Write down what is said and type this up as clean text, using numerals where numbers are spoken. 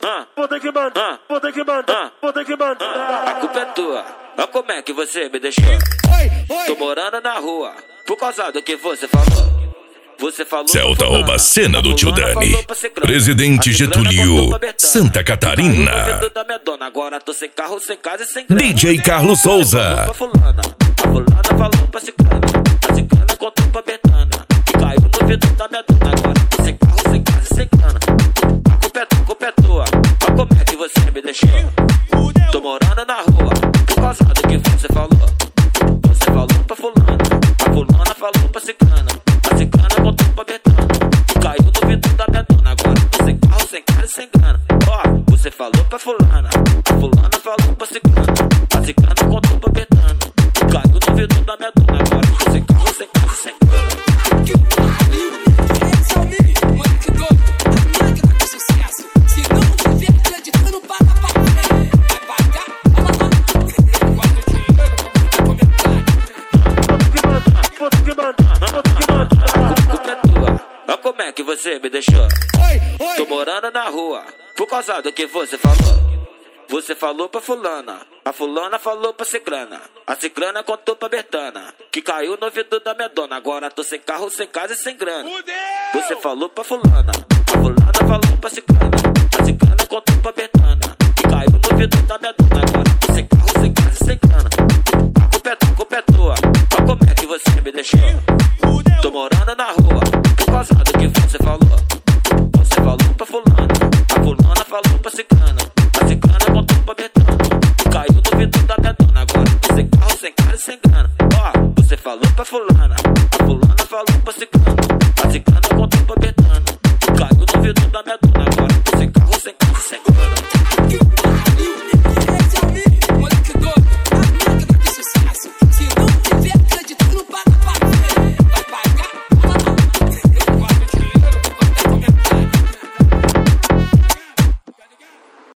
vou ter que mandar, vou ter que mandar, vou ter que mandar. A culpa é tua, olha como é que você me deixou. Tô morando na rua, por causa do que você falou. Você falou Celta rouba cena do tio Dani. Presidente Getúlio, Santa Catarina. Agora tô sem carro, sem casa e sem DJ Carlos Souza. A fulana falou pra ciclana. A ciclana contou pra Betana. Caiu no vidro da minha dona. Agora tô sem carro, sem casa e sem grana. A culpa é tua, olha como é que você me deixou. Tô morando na rua, por causa do que você falou. Você falou pra fulana. A fulana falou pra ciclana. A ciclana contou pra Betana. Caiu no vidro da minha dona. Agora tô sem carro, sem casa e sem grana. Ó, você falou pra fulana. A fulana falou pra ciclana. A ciclana contou pra Betana. Caiu no vidro da minha dona. Agora tô sem carro, sem casa e sem grana. Como é que você me deixou? Tô morando na rua, por causa do que você falou. Você falou pra fulana, a fulana falou pra ciclana. A ciclana contou pra Betana, que caiu no vidro da minha dona. Agora tô sem carro, sem casa e sem grana. Você falou pra fulana, a fulana falou pra ciclana. A ciclana contou pra Betana, que caiu no vidro da minha dona. Agora tô sem carro, sem casa e sem grana. A culpa é tua, olha como é que você me deixou. Tô morando na rua, por causa do que você falou. Você falou pra fulana, a fulana falou pra ciclana. A ciclana contou pra Betana, caiu no vidro da minha dona. Agora tô sem carro, sem casa e sem grana. Ó, você falou pra fulana, a fulana falou pra ciclana. A ciclana contou pra Betana, caiu no vidro da minha dona. Agora tô sem carro, sem casa e sem grana.